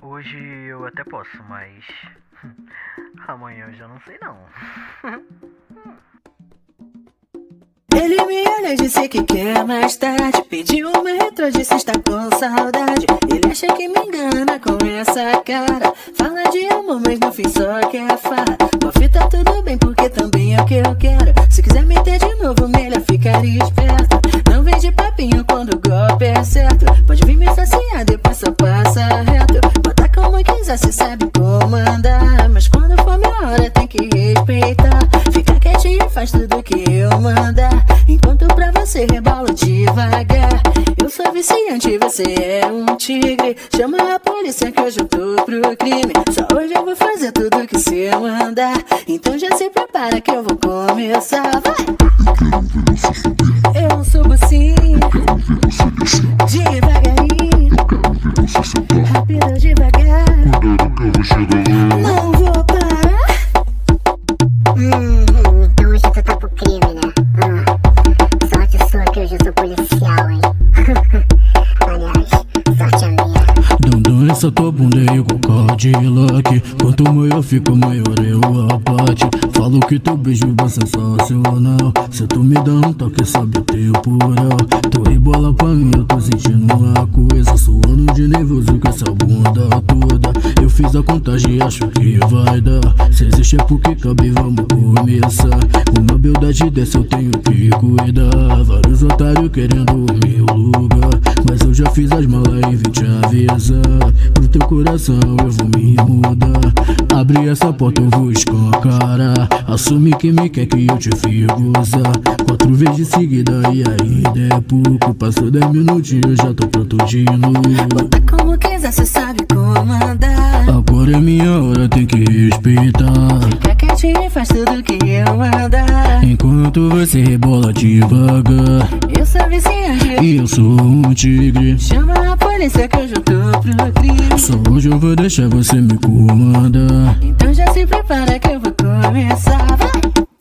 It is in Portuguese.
Hoje eu até posso, mas amanhã eu já não sei não. Ele me olha e disse que quer mais tarde. Pediu uma retro, disse está com saudade. Ele acha que me engana com essa cara. Fala de amor, mas no fim só quer farra. Com a fita tudo bem, porque também é o que eu quero. Se quiser me ter de novo, melhor ficar esperto. Não vem de papinho quando o golpe é certo. Pode vir me saciar, depois só passa reto. Bota como quiser, cê sabe comandar. Mas quando for minha hora tem que respeitar. Fica quietinho e faz tudo que eu mandar. Enquanto pra você rebalo devagar. Eu sou viciante, você é um tigre. Chama a polícia que hoje eu tô pro crime. Só hoje eu vou fazer tudo que cê mandar. Então já se prepara que eu vou começar. Vai! Eu subo sim, devagarinho, rápido devagar. Não vou parar. Então hoje tu tá pro crime, né? Sorte sua que hoje eu sou policial, hein? Aliás, sorte a minha. Dando essa tua bunda aí com Cadillac. Quanto maior fica, maior é o abate. Falo que teu beijo é sensacional. Se tu me dá um toque, sabe o temporal. Tu rebola pra mim, eu tô sentindo uma coisa. Suando de nervoso com essa bunda toda. Eu fiz a contagem e acho que vai dar. Se existe é porque cabe, vamos começar. Uma beldade dessa eu tenho que cuidar. Vários otários querendo o meu lugar, mas eu já fiz as malas e vim te avisar. Pro teu coração eu vou me mudar. Abre essa porta, eu vou escancarar. Assume que me quer que eu te fico usar 4 vezes seguida e ainda é pouco. Passou 10 minutinhos, já tô pronto de novo. Bota como quiser, cê sabe comandar. Agora é minha hora, tem que respeitar. Fica quietinho e faz tudo que eu mandar. Enquanto você rebola devagar. Eu sou viciante E eu sou um tigre. Chama a polícia que hoje eu tô pro crime. Só hoje eu vou deixar você me comandar. Então já se prepara que eu vou começar. Vai!